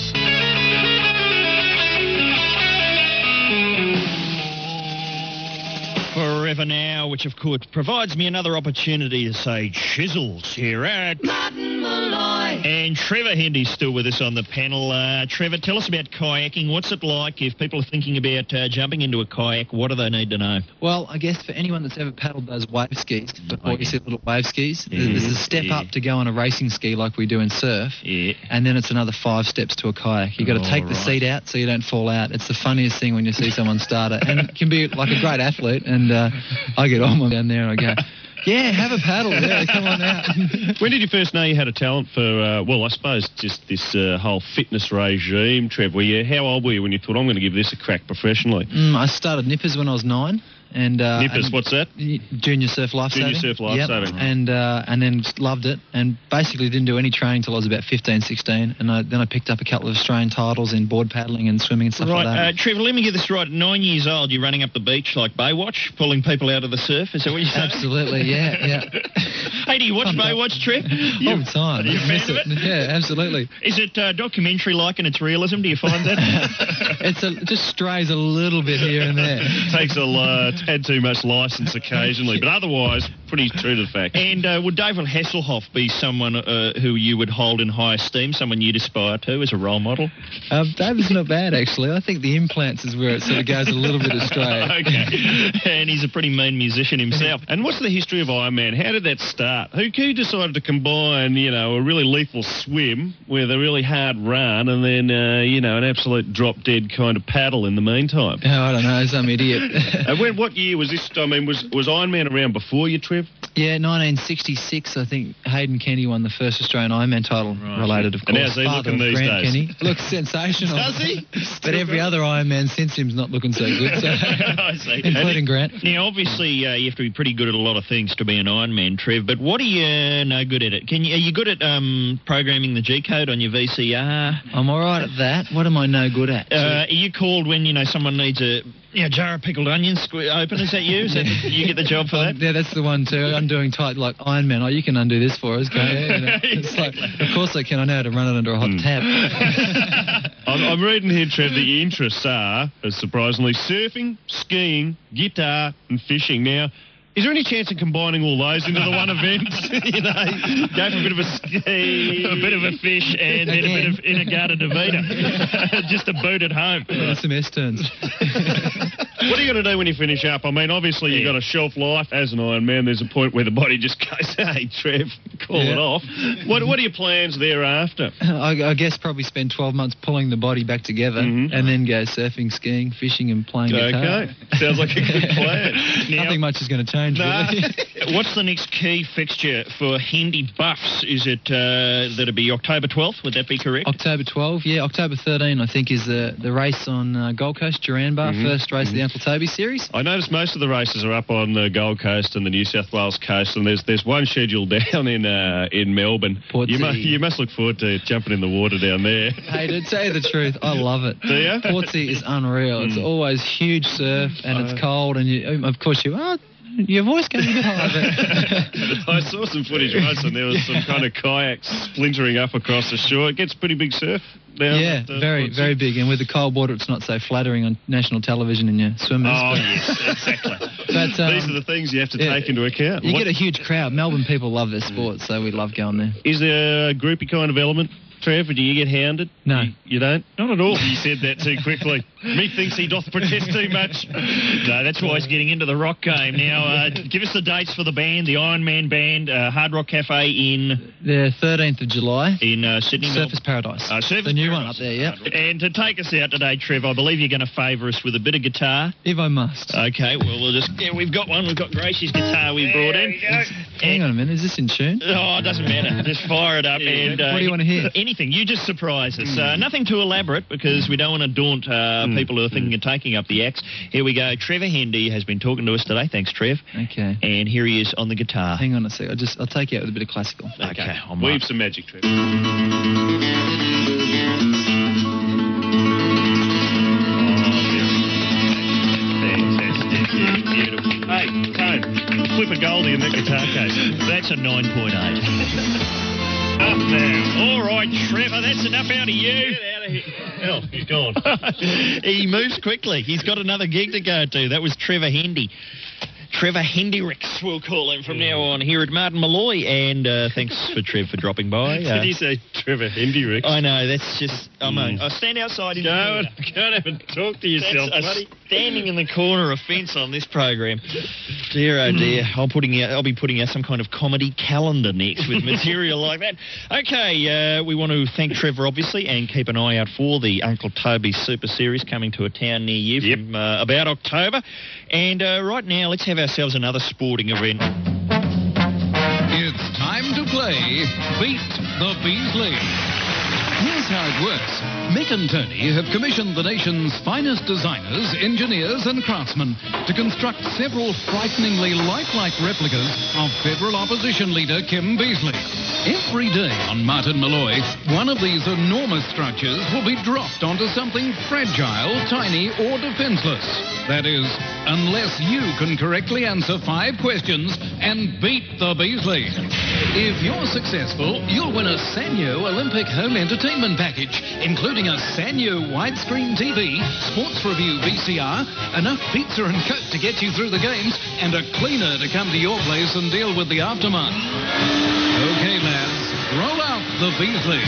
Forever Now, which of course provides me another opportunity to say chisels here at Martin Malloy. And Trevor Hendy's still with us on the panel. Trevor, tell us about kayaking. What's it like if people are thinking about jumping into a kayak? What do they need to know? Well, I guess for anyone that's ever paddled those wave skis, before you see little wave skis, there's a step up to go on a racing ski like we do in surf, and then it's another 5 steps to a kayak. You've got to take the seat out so you don't fall out. It's the funniest thing when you see someone start it, and it can be like a great athlete, and I get on down there and I go, yeah, have a paddle. Yeah, come on out. When did you first know you had a talent for, I suppose just this whole fitness regime, Trev? How old were you when you thought, I'm going to give this a crack professionally? I started Nippers when I was 9. Nippers, what's that? Junior Surf Lifesaving. Junior Surf Lifesaving. And then just loved it, and basically didn't do any training till I was about 15, 16, and then I picked up a couple of Australian titles in board paddling and swimming and stuff like that. Right, Trevor, let me get this right. At 9 years old, you're running up the beach like Baywatch, pulling people out of the surf. Is that what you're saying? Absolutely, yeah. Hey, do you watch Baywatch, Trev? All the time. Are you a fan of it? Yeah, absolutely. Is it documentary-like in its realism? Do you find that? It just strays a little bit here and there. Takes had too much licence occasionally, but otherwise, pretty true to the fact. And would David Hasselhoff be someone who you would hold in high esteem, someone you'd aspire to as a role model? David's not bad, actually. I think the implants is where it sort of goes a little bit astray. Okay. And he's a pretty mean musician himself. And what's the history of Iron Man? How did that start? Who decided to combine, a really lethal swim with a really hard run and then, an absolute drop-dead kind of paddle in the meantime? Oh, I don't know, some idiot. What year was this? I mean, was Iron Man around before you, Trev? Yeah, 1966, I think Hayden Kenny won the first Australian Ironman title, related, of course. And how's he looking these Grant days? Kenny. Looks sensational. Does he? But every other Ironman since him's not looking so good, so I see. including Grant. Now, obviously, you have to be pretty good at a lot of things to be an Ironman, Trev, but what are you no good at? Are you good at programming the G-code on your VCR? I'm all right at that. What am I no good at? Are you called when, someone needs a jar of pickled onions open? Is that you? You get the job for that? Yeah, that's the one too. I'm doing tight like Iron Man. Oh, you can undo this for us, can't you? It's like, of course I can. I know how to run it under a hot tap. I'm reading here, Trev, that your interests are, surprisingly, surfing, skiing, guitar and fishing. Now, is there any chance of combining all those into the one event? Go for a bit of a ski, a bit of a fish, and then a bit of Inagata Davida. Just to boot at home. Some S-turns. What are you going to do when you finish up? I mean, obviously you've got a shelf life as an Iron Man. There's a point where the body just goes, hey, Trev, call it off. What are your plans thereafter? I guess probably spend 12 months pulling the body back together and then go surfing, skiing, fishing and playing guitar. Okay, sounds like a good plan. Nothing much is going to change, really. What's the next key fixture for Hendy Buffs? Is it that'll be October 12th? Would that be correct? October 12th, yeah. October 13, I think, is the race on Gold Coast, Duranbar, first race of the Uncle Toby series. I noticed most of the races are up on the Gold Coast and the New South Wales coast, and there's one scheduled down in Melbourne. You must look forward to jumping in the water down there. Hey, to tell you the truth, I love it. Do you? Portsea is unreal. It's always huge surf, and it's cold, and your voice goes a bit high. I saw some footage once, and there was some kind of kayaks splintering up across the shore. It gets pretty big surf down. Yeah, very, very big. And with the cold water, it's not so flattering on national television in your swimmers. Oh, yes, exactly. But, these are the things you have to take into account. You get a huge crowd. Melbourne people love their sport, so we love going there. Is there a groupie kind of element, Trev, or do you get hounded? No. You don't? Not at all. You said that too quickly. Methinks he doth protest too much. No, that's why he's getting into the rock game. Now, give us the dates for the band, the Iron Man Band, Hard Rock Cafe in... The 13th of July. In Sydney. Surfers Paradise. Surfers the new Paradise. one up there, yeah. And to take us out today, Trev, I believe you're going to favour us with a bit of guitar. If I must. Okay, well, we've got one. We've got Gracie's guitar we brought in. Hang on a minute, is this in tune? Oh, it doesn't matter. Just fire it up. And what do you want to hear? Anything. You just surprise us. Nothing too elaborate because we don't want to daunt people who are thinking of taking up the axe. Here we go. Trevor Hendy has been talking to us today. Thanks, Trev. Okay. And here he is on the guitar. Hang on a sec. I'll take you out with a bit of classical. Okay. Weave some magic, Trev. Beautiful. Hey, Tone, flip a Goldie in that guitar case. That's a 9.8. Up now. All right, Trevor, that's enough out of you. Get out of here. Hell, he's gone. He moves quickly. He's got another gig to go to. That was Trevor Hendy. Trevor Hendricks, we'll call him from now on, here at Martin Malloy. And thanks for Trev for dropping by. Did he say Trevor Hendricks? I know, that's just... I stand outside in Go and have a talk to yourself, buddy. Standing in the corner offence on this program. Dear, oh dear. I'll be putting out some kind of comedy calendar next with material like that. Okay, we want to thank Trevor, obviously, and keep an eye out for the Uncle Toby Super Series coming to a town near you from about October. And right now, let's have ourselves another sporting event. It's time to play Beat the Beasley. Here's how it works. Mick and Tony have commissioned the nation's finest designers, engineers and craftsmen to construct several frighteningly lifelike replicas of federal opposition leader Kim Beazley. Every day on Martin Malloy, one of these enormous structures will be dropped onto something fragile, tiny or defenseless. That is, unless you can correctly answer 5 questions and beat the Beasley. If you're successful, you'll win a Sanyo Olympic home entertainment package, including a Sanyo widescreen TV, sports review VCR, enough pizza and Coke to get you through the games, and a cleaner to come to your place and deal with the aftermath. Okay, lads, roll out the Beasley.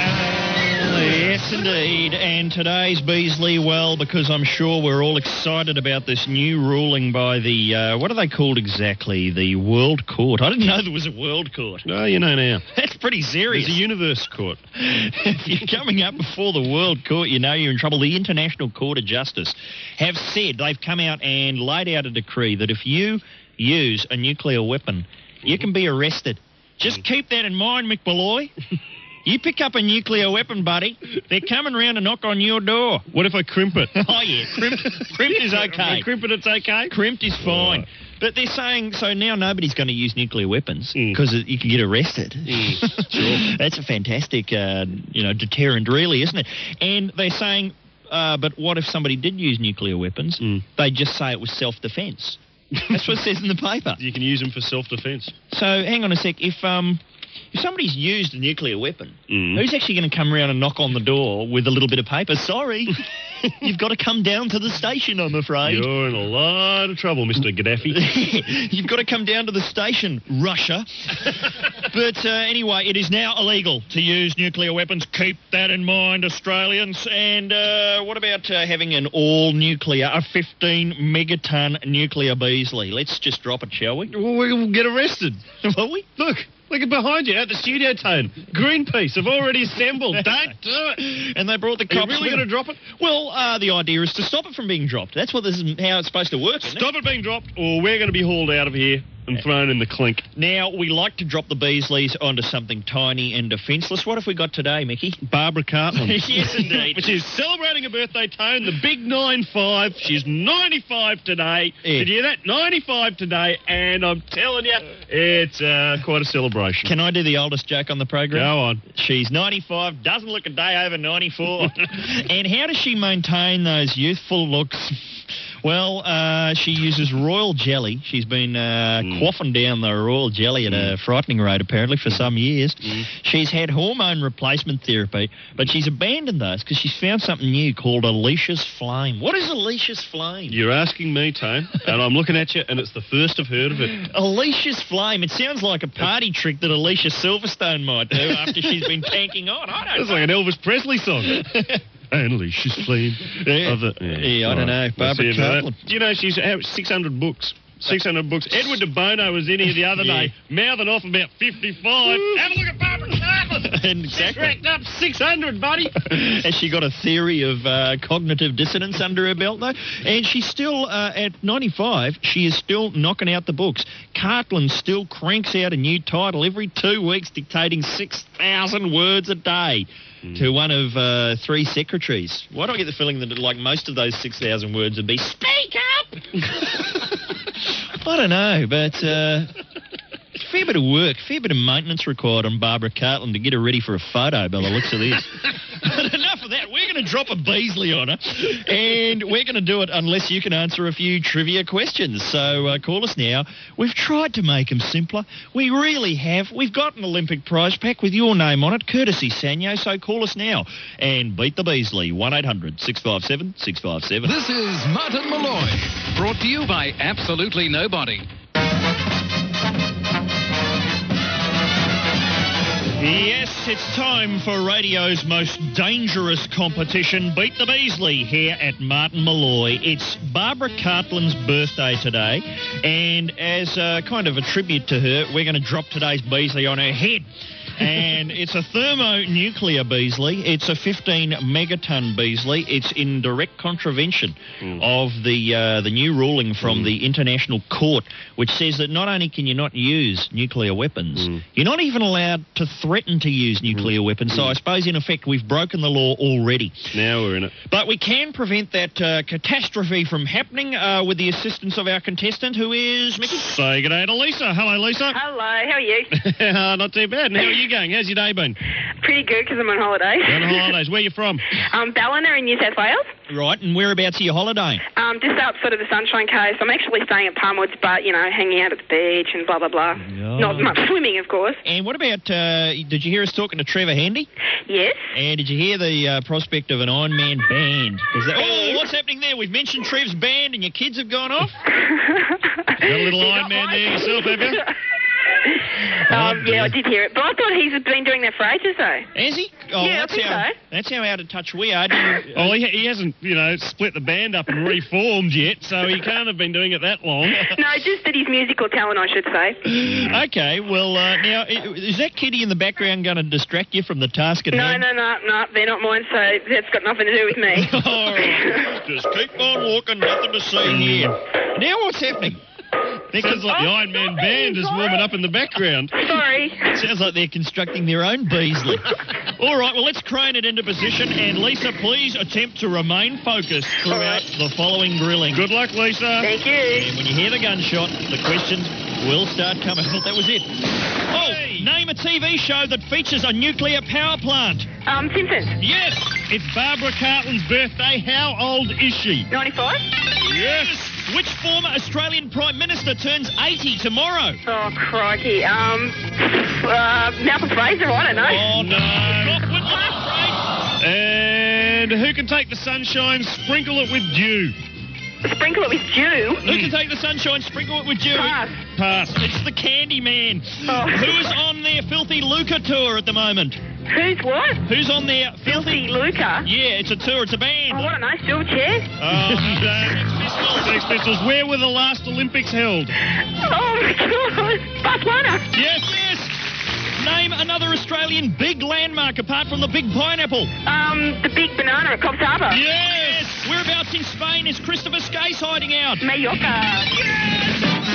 Yes, indeed. And today's Beasley, well, because I'm sure we're all excited about this new ruling by the, what are they called exactly? The World Court. I didn't know there was a World Court. No, you know now. That's pretty serious. There's a Universe Court. If you're coming up before the World Court, you know you're in trouble. The International Court of Justice have said, they've come out and laid out a decree that if you use a nuclear weapon, you can be arrested. Just keep that in mind, Mick Malloy. You pick up a nuclear weapon, buddy, they're coming round to knock on your door. What if I crimp it? Oh, yeah, crimped is okay. Crimp it, it's okay? Crimped is fine. Right. But they're saying, so now nobody's going to use nuclear weapons because you can get arrested. Sure. That's a fantastic, deterrent, really, isn't it? And they're saying, but what if somebody did use nuclear weapons? They'd just say it was self-defence. That's what it says in the paper. You can use them for self-defence. So, hang on a sec. If somebody's used a nuclear weapon, who's actually going to come around and knock on the door with a little bit of paper? Sorry, you've got to come down to the station, I'm afraid. You're in a lot of trouble, Mr. Gaddafi. You've got to come down to the station, Russia. But anyway, it is now illegal to use nuclear weapons. Keep that in mind, Australians. And what about having an all-nuclear, a 15-megaton nuclear Beasley? Let's just drop it, shall we? Well, we'll get arrested. Will we? Look behind you at the studio, Tone. Greenpeace have already assembled. Don't do it. And they brought the cops. Are you really going to drop it? Well, the idea is to stop it from being dropped. That's what this is how it's supposed to work. Stop it being dropped, or we're going to be hauled out of here and thrown in the clink. Now, we like to drop the Beasleys onto something tiny and defenceless. What have we got today, Mickey? Barbara Cartland. Yes, indeed. Which is celebrating a birthday, Tone, the big 9-5. She's 95 today. Yeah. Did you hear that? 95 today, and I'm telling you, it's quite a celebration. Can I do the oldest joke on the program? Go on. She's 95, doesn't look a day over 94. And how does she maintain those youthful looks? Well, she uses royal jelly. She's been quaffing down the royal jelly at a frightening rate, apparently, for some years. She's had hormone replacement therapy, but she's abandoned those because she's found something new called Alicia's Flame. What is Alicia's Flame? You're asking me, Tone, and I'm looking at you, and it's the first I've heard of it. Alicia's Flame. It sounds like a party trick that Alicia Silverstone might do after she's been tanking on. I don't know. It's like an Elvis Presley song. And Alicia's Flame. I don't know. Barbara Cartland. Do you know she's 600 books? 600 books. Edward de Bono was in here the other day, mouthing off about 55. Have a look at Barbara Cartland. Exactly. She's racked up 600, buddy. Has she got a theory of cognitive dissonance under her belt, though? And she's still, at 95, she is still knocking out the books. Cartland still cranks out a new title every 2 weeks, dictating 6,000 words a day to one of 3 secretaries. Why do I get the feeling that, like, most of those 6,000 words would be, speak up! I don't know, but fair bit of work, fair bit of maintenance required on Barbara Cartland to get her ready for a photo by the looks of this. But enough of that. We're going to drop a Beasley on her, and we're going to do it unless you can answer a few trivia questions. So call us now. We've tried to make them simpler. We really have. We've got an Olympic prize pack with your name on it, courtesy Sanyo, so call us now and beat the Beasley. 1-800-657-657. This is Martin Malloy, brought to you by Absolutely Nobody. Yes, it's time for radio's most dangerous competition, Beat the Beasley, here at Martin Malloy. It's Barbara Cartland's birthday today, and as kind of a tribute to her, we're going to drop today's Beasley on her head. And it's a thermonuclear Beasley. It's a 15-megaton Beasley. It's in direct contravention of the new ruling from the International Court, which says that not only can you not use nuclear weapons, you're not even allowed to threaten to use nuclear weapons. So I suppose, in effect, we've broken the law already. Now we're in it. But we can prevent that catastrophe from happening with the assistance of our contestant, who is Mickey. Say good day to Lisa. Hello, Lisa. Hello, how are you? Not too bad. How are you you going? How's your day been? Pretty good because I'm on holiday. You're on holidays. Where are you from? Ballina in New South Wales. Right, and whereabouts are you holidaying? Just up sort of the Sunshine Coast. I'm actually staying at Palmwoods, but, you know, hanging out at the beach and blah, blah, blah. Oh. Not much swimming, of course. And what about, did you hear us talking to Trevor Handy? Yes. And did you hear the prospect of an Iron Man band? Oh, what's happening there? We've mentioned Trev's band and your kids have gone off? Got a little Iron Man there yourself, have you? Yeah, I did hear it. But I thought he's been doing that for ages, though. Has he? Oh, yeah, I think so. That's how out of touch we are. He hasn't, split the band up and reformed yet, so he can't have been doing it that long. No, just that his musical talent, I should say. Okay, well, now, is that kitty in the background going to distract you from the task at hand? No, they're not mine, so that's got nothing to do with me. All right. Just keep on walking, nothing to see here. Now what's happening? Sounds like the Iron Man band is warming up in the background. Sorry. Sounds like they're constructing their own Beasley. All right, well, let's crane it into position. And, Lisa, please attempt to remain focused throughout the following drilling. Good luck, Lisa. Thank you. And when you hear the gunshot, the questions will start coming. I thought that was it. Oh, name a TV show that features a nuclear power plant. Simpsons. Yes. It's Barbara Cartland's birthday. How old is she? 95. Yes. Which former Australian Prime Minister turns 80 tomorrow? Oh, crikey. Malcolm Fraser, I don't know. Oh, no. And who can take the sunshine, sprinkle it with dew? Sprinkle it with dew? Who can take the sunshine, sprinkle it with dew? Pass. It's the Candy Man. Oh. Who's on their Filthy Lucre tour at the moment? Who's what? Who's on their Filthy Lucre? Yeah, it's a tour. It's a band. Oh, what a nice Silverchair. Sex Pistols. Where were the last Olympics held? Oh, my God. Barcelona. Yes. Name another Australian big landmark apart from the Big Pineapple. The Big Banana at Cobbs Harbour. Yes. Whereabouts in Spain is Christopher Skase hiding out? Mallorca. Yes.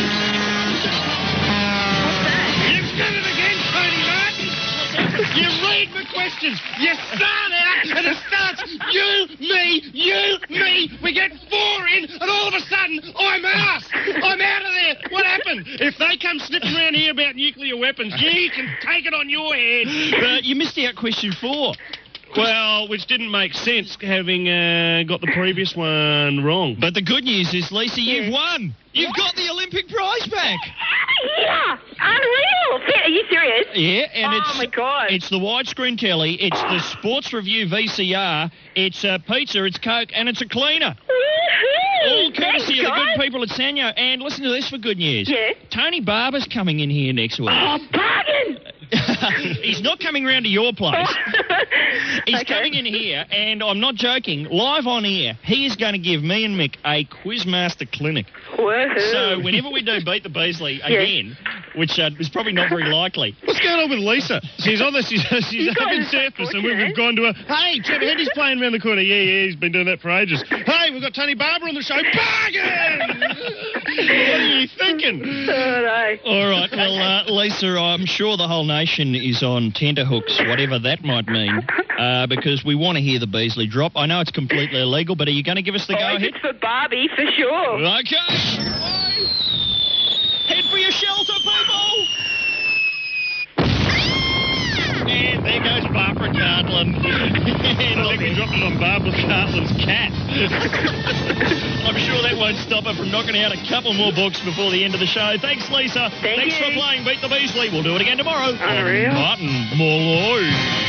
You've done it again, Tony Martin. You read the questions. You start out and it starts you, me. We get 4 in and all of a sudden I'm out. I'm out of there. What happened? If they come sniffing around here about nuclear weapons, you can take it on your head. But you missed out question 4. Well, which didn't make sense having got the previous one wrong. But the good news is, Lisa, you've won. You've got the Olympic prize back. Yeah, unreal. Are you serious? Yeah, and oh my God. It's the widescreen telly, it's the Sports Review VCR, it's a pizza, it's Coke, and it's a cleaner. Woohoo! All courtesy of the good people at Sanyo. And listen to this for good news. Yeah. Tony Barber's coming in here next week. Oh, bargain! He's not coming round to your place. He's coming in here, and I'm not joking, live on air, he is going to give me and Mick a Quizmaster clinic. Woohoo. So whenever we do Beat the Beasley again, which is probably not very likely. What's going on with Lisa? She's on this. She's having surface, and we've gone to her. Hey, Trevor Hendy's playing around the corner. Yeah, he's been doing that for ages. Hey, we've got Tony Barber on the show. Bargain! What are you thinking? Oh, no. All right, well, Lisa, I'm sure the whole nation is on tenterhooks, whatever that might mean, because we want to hear the Beasley drop. I know it's completely illegal, but are you going to give us the go-ahead? It's for Barbie, for sure. Okay. Head for your shelter, people! And there goes Barbara Cartland. I think we dropped it on Barbara Cartland's cat. I'm sure that won't stop her from knocking out a couple more books before the end of the show. Thanks, Lisa. Thanks for playing Beat the Beasley. We'll do it again tomorrow. Unreal. Martin Malloy.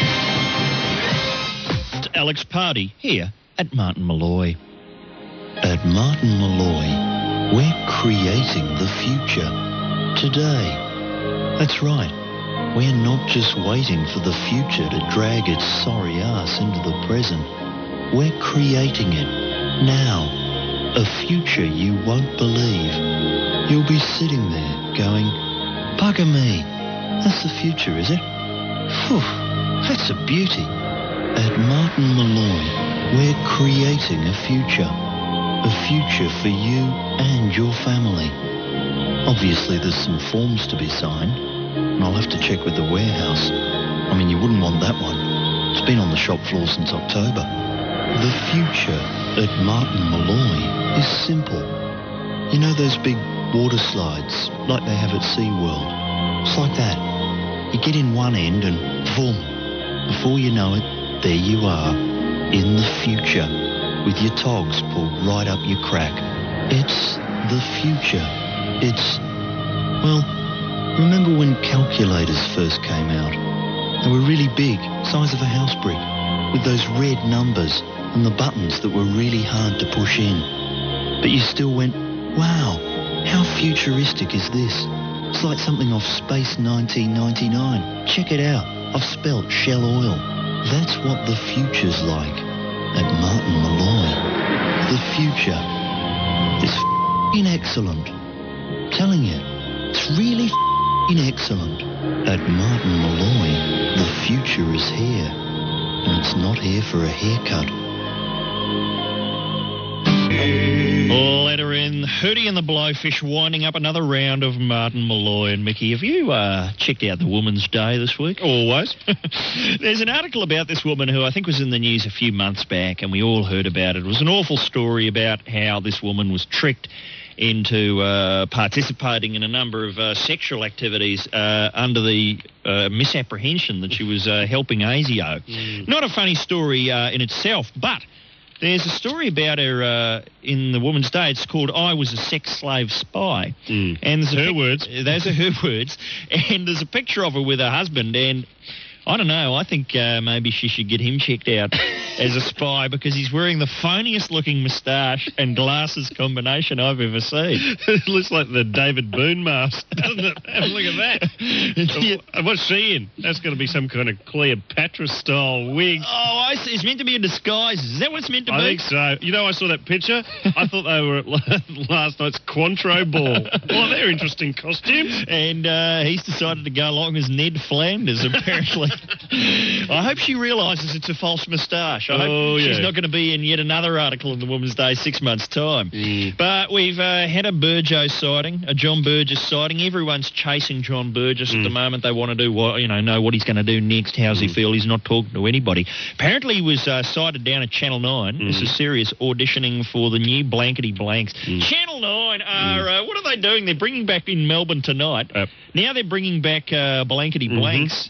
It's Alex Party here at Martin Malloy. At Martin Malloy, we're creating the future today. That's right. We're not just waiting for the future to drag its sorry ass into the present. We're creating it now. A future you won't believe. You'll be sitting there going, bugger me, that's the future, is it? Phew, that's a beauty. At Martin Malloy, we're creating a future. A future for you and your family. Obviously, there's some forms to be signed, and I'll have to check with the warehouse. I mean, you wouldn't want that one. It's been on the shop floor since October. The future at Martin Malloy is simple. You know those big water slides like they have at SeaWorld? It's like that. You get in one end and boom, before you know it, there you are, in the future, with your togs pulled right up your crack. It's the future. It's, well, remember when calculators first came out? They were really big, size of a house brick, with those red numbers and the buttons that were really hard to push in. But you still went, wow, how futuristic is this? It's like something off Space 1999. Check it out. I've spelt Shell Oil. That's what the future's like at Martin Molloy. The future is f***ing excellent. I'm telling you, it's really f***ing excellent. At Martin Molloy, the future is here. And it's not here for a haircut. Letter in, Hootie and the Blowfish winding up another round of Martin Molloy. And Mickey, have you checked out the Woman's Day this week? Always. There's an article about this woman who I think was in the news a few months back, and we all heard about it. It was an awful story about how this woman was tricked into participating in a number of sexual activities under the misapprehension that she was helping ASIO. Not a funny story in itself, but there's a story about her in the Woman's Day. It's called I Was a Sex Slave Spy. And there's her words. Those are her words. And there's a picture of her with her husband, and I don't know, I think maybe she should get him checked out as a spy because he's wearing the phoniest looking moustache and glasses combination I've ever seen. It looks like the David Boone mask, doesn't it? Have a look at that. What's she in? That's going to be some kind of Cleopatra-style wig. Oh, I see. It's meant to be a disguise. Is that what it's meant to be? I think so. You know, I saw that picture. I thought they were at last night's Cointreau ball. Well, they're interesting costumes. And he's decided to go along as Ned Flanders, apparently. I hope she realises it's a false moustache. I hope she's not going to be in yet another article in the Woman's Day 6 months' time. But we've had a Burjo sighting, a John Burgess sighting. Everyone's chasing John Burgess at the moment. They want to do know what he's going to do next. How's he feel? He's not talking to anybody. Apparently he was sighted down at Channel 9. This is serious, auditioning for the new Blankety Blanks. Channel 9 are, what are they doing? They're bringing back in Melbourne tonight. Now they're bringing back Blankety Blanks.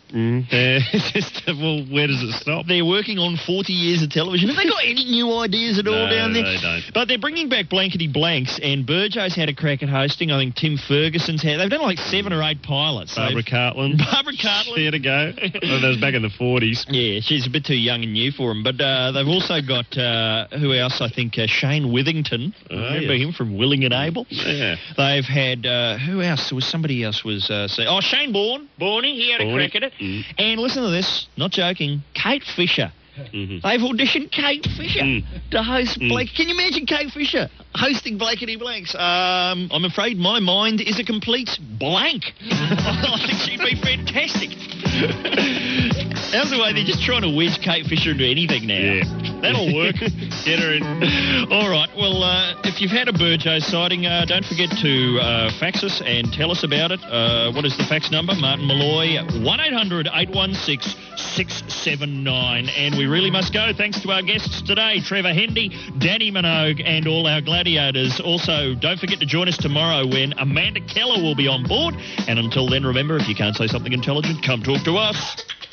Well, where does it stop? They're working on 40 years of television. Have they got any new ideas at all down there? No, they don't. But they're bringing back Blankety Blanks, and Burjo's had a crack at hosting. I think Tim Ferguson's had. They've done like 7 or 8 pilots. Barbara Cartland. She had to go. Oh, that was back in the 40s. Yeah, she's a bit too young and new for them. But they've also got, who else? I think Shane Withington. Remember him from Willing and Able? Yeah. They've had, who else? There was somebody else was saying, Shane Bourne. Bourney, he had a crack at it. And listen to this, not joking, Kate Fisher. They've auditioned Kate Fisher to host Blake. Can you imagine Kate Fisher hosting Blankety Blanks? I'm afraid my mind is a complete blank. I think she'd be fantastic. How's the way they're just trying to wedge Kate Fisher into anything now? Yeah. That'll work. Get her in. All right. Well, if you've had a Burjo sighting, don't forget to fax us and tell us about it. What is the fax number? Martin Molloy, 1-800-816-679. And we really must go. Thanks to our guests today, Trevor Hendy, Danny Minogue, and all our gladiators. Also, don't forget to join us tomorrow when Amanda Keller will be on board. And until then, remember, if you can't say something intelligent, come talk to us.